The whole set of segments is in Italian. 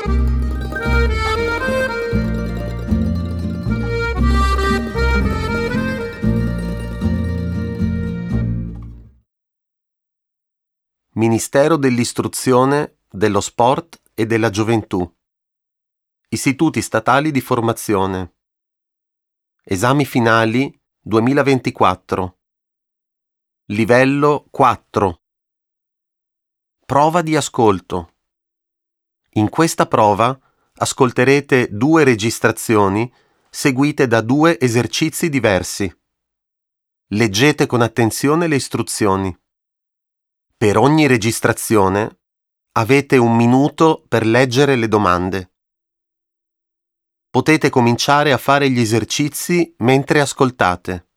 Ministero dell'Istruzione, dello Sport e della Gioventù. Istituti statali di formazione. Esami finali 2024. Livello 4. Prova di ascolto. In questa prova ascolterete 2 registrazioni seguite da 2 esercizi diversi. Leggete con attenzione le istruzioni. Per ogni registrazione avete 1 minuto per leggere le domande. Potete cominciare a fare gli esercizi mentre ascoltate.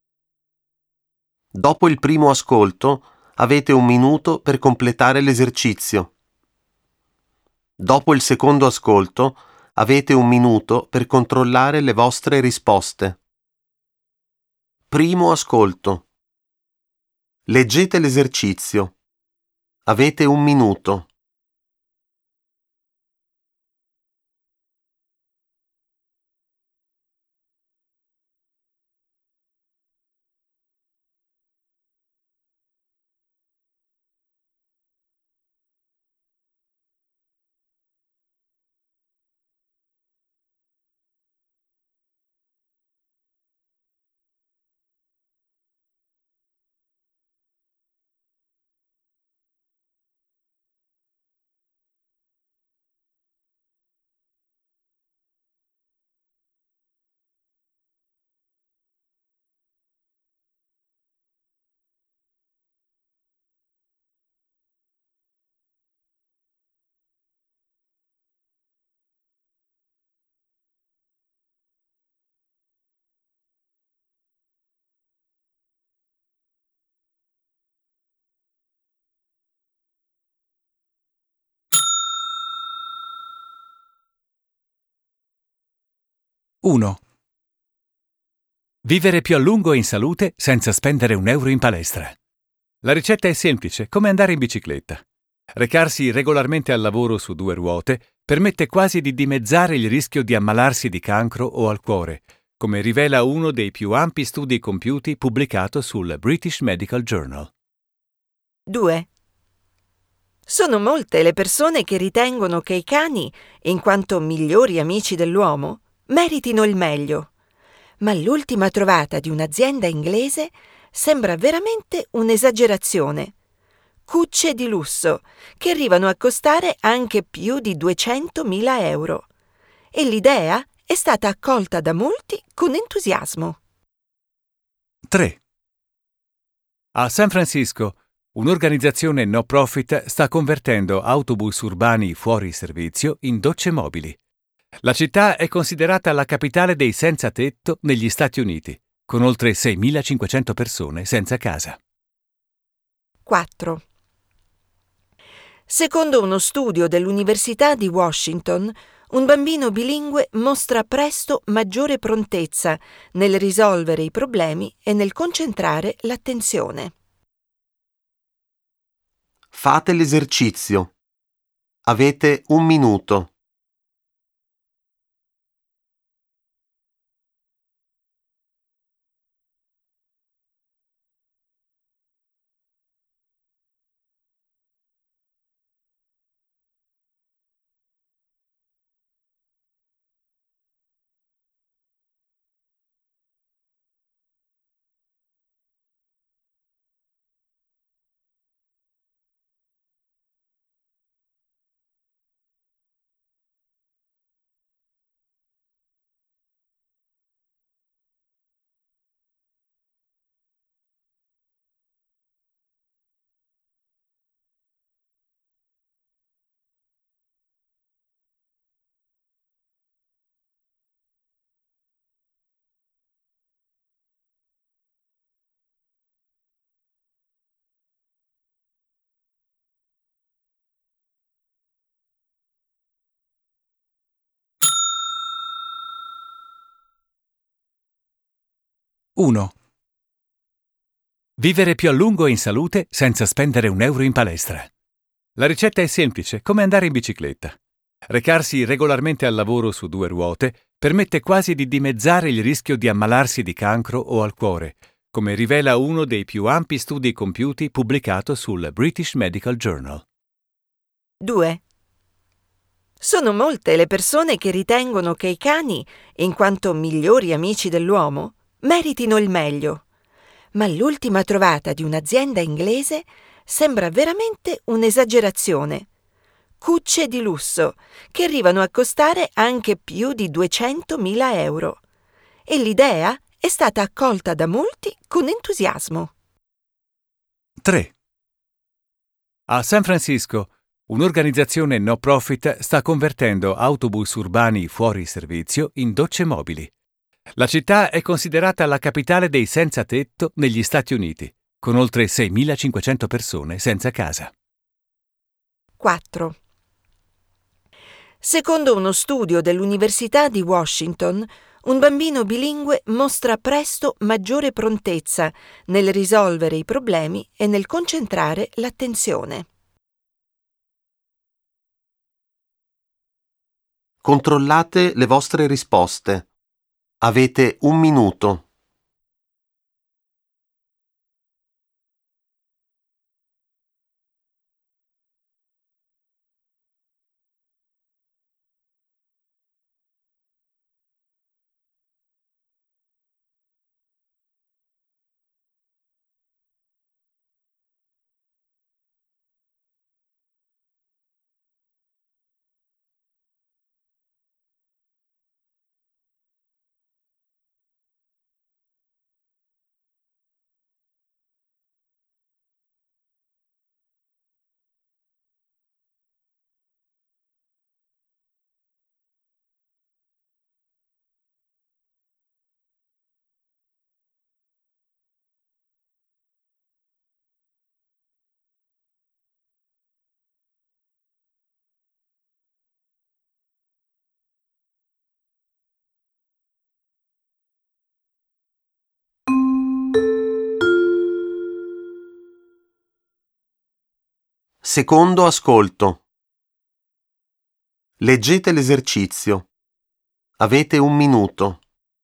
Dopo il primo ascolto avete 1 minuto per completare l'esercizio. Dopo il secondo ascolto avete 1 minuto per controllare le vostre risposte. Primo ascolto. Leggete l'esercizio. Avete 1 minuto. Uno. Vivere più a lungo e in salute senza spendere €1 in palestra. La ricetta è semplice, come andare in bicicletta. Recarsi regolarmente al lavoro su 2 ruote permette quasi di dimezzare il rischio di ammalarsi di cancro o al cuore, come rivela uno dei più ampi studi compiuti pubblicato sul British Medical Journal. 2. Sono molte le persone che ritengono che i cani, in quanto migliori amici dell'uomo, meritino il meglio, ma l'ultima trovata di un'azienda inglese sembra veramente un'esagerazione. Cucce di lusso, che arrivano a costare anche più di €200.000. E l'idea è stata accolta da molti con entusiasmo. 3. A San Francisco, un'organizzazione no profit sta convertendo autobus urbani fuori servizio in docce mobili. La città è considerata la capitale dei senza tetto negli Stati Uniti, con oltre 6.500 persone senza casa. 4. Secondo uno studio dell'Università di Washington, un bambino bilingue mostra presto maggiore prontezza nel risolvere i problemi e nel concentrare l'attenzione. Fate l'esercizio. Avete 1 minuto. Uno. Vivere più a lungo e in salute senza spendere €1 in palestra. La ricetta è semplice, come andare in bicicletta. Recarsi regolarmente al lavoro su 2 ruote permette quasi di dimezzare il rischio di ammalarsi di cancro o al cuore, come rivela uno dei più ampi studi compiuti pubblicato sul British Medical Journal. 2. Sono molte le persone che ritengono che i cani, in quanto migliori amici dell'uomo, meritino il meglio. Ma l'ultima trovata di un'azienda inglese sembra veramente un'esagerazione. Cucce di lusso, che arrivano a costare anche più di 200.000 euro. E l'idea è stata accolta da molti con entusiasmo. 3. A San Francisco, un'organizzazione no profit sta convertendo autobus urbani fuori servizio in docce mobili. La città è considerata la capitale dei senza tetto negli Stati Uniti, con oltre 6.500 persone senza casa. 4. Secondo uno studio dell'Università di Washington, un bambino bilingue mostra presto maggiore prontezza nel risolvere i problemi e nel concentrare l'attenzione. Controllate le vostre risposte. Avete 1 minuto. Secondo ascolto. Leggete l'esercizio. Avete 1 minuto.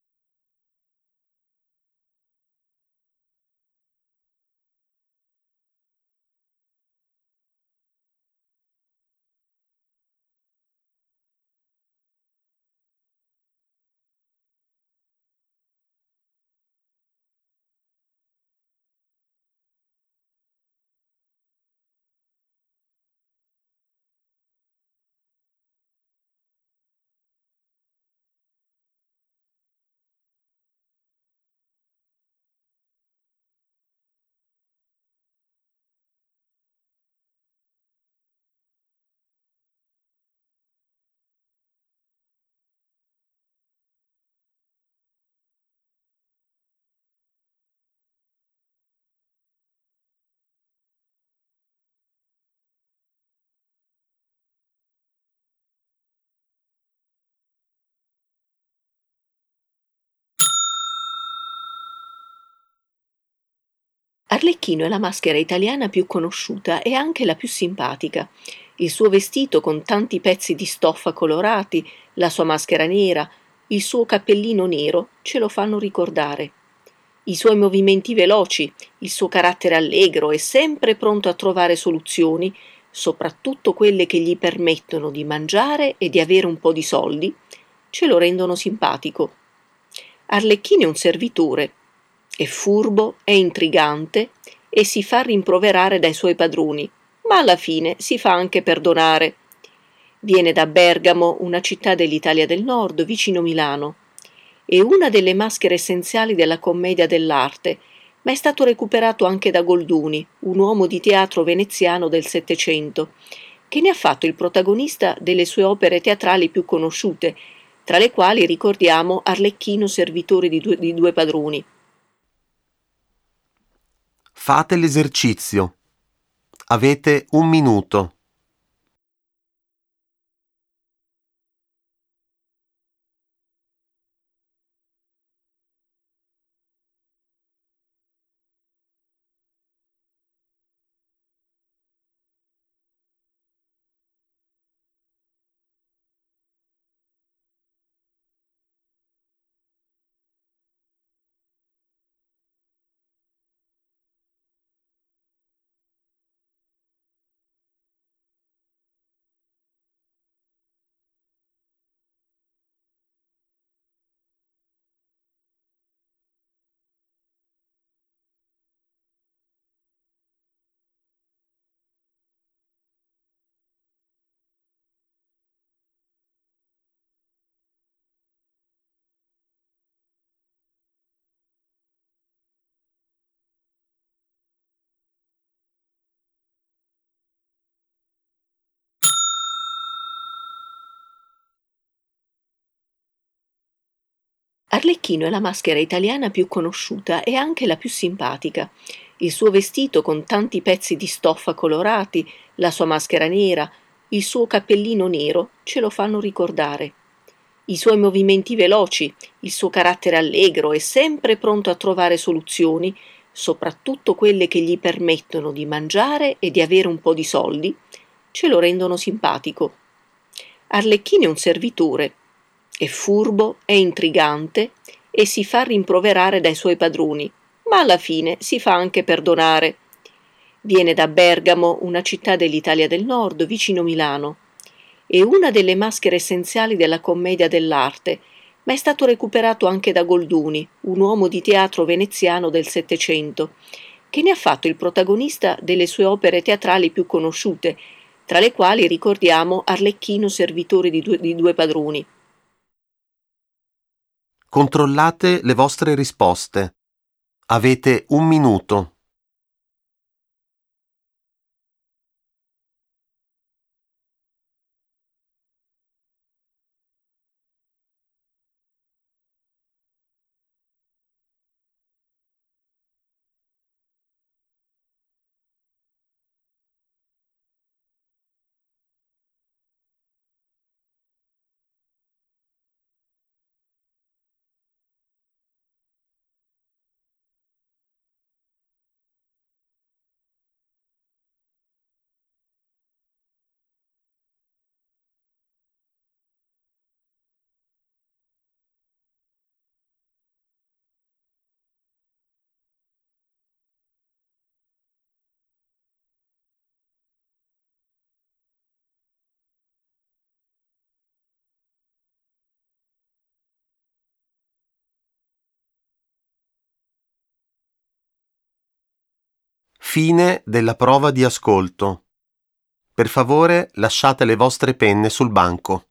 Arlecchino è la maschera italiana più conosciuta e anche la più simpatica. Il suo vestito con tanti pezzi di stoffa colorati, la sua maschera nera, il suo cappellino nero ce lo fanno ricordare. I suoi movimenti veloci, il suo carattere allegro e sempre pronto a trovare soluzioni, soprattutto quelle che gli permettono di mangiare e di avere un po' di soldi, ce lo rendono simpatico. Arlecchino è un servitore. È furbo, è intrigante e si fa rimproverare dai suoi padroni, ma alla fine si fa anche perdonare. Viene da Bergamo, una città dell'Italia del Nord, vicino Milano. È una delle maschere essenziali della commedia dell'arte, ma è stato recuperato anche da Golduni, un uomo di teatro veneziano del Settecento, che ne ha fatto il protagonista delle sue opere teatrali più conosciute, tra le quali ricordiamo Arlecchino servitore di due padroni. Fate l'esercizio. Avete 1 minuto. Arlecchino è la maschera italiana più conosciuta e anche la più simpatica. Il suo vestito con tanti pezzi di stoffa colorati, la sua maschera nera, il suo cappellino nero ce lo fanno ricordare. I suoi movimenti veloci, il suo carattere allegro e sempre pronto a trovare soluzioni, soprattutto quelle che gli permettono di mangiare e di avere un po' di soldi, ce lo rendono simpatico. Arlecchino è un servitore, è furbo, è intrigante e si fa rimproverare dai suoi padroni, ma alla fine si fa anche perdonare. Viene da Bergamo, una città dell'Italia del Nord, vicino Milano. È una delle maschere essenziali della commedia dell'arte, ma è stato recuperato anche da Golduni, un uomo di teatro veneziano del Settecento, che ne ha fatto il protagonista delle sue opere teatrali più conosciute, tra le quali ricordiamo Arlecchino servitore di due padroni. Controllate le vostre risposte. Avete un minuto. Fine della prova di ascolto. Per favore, lasciate le vostre penne sul banco.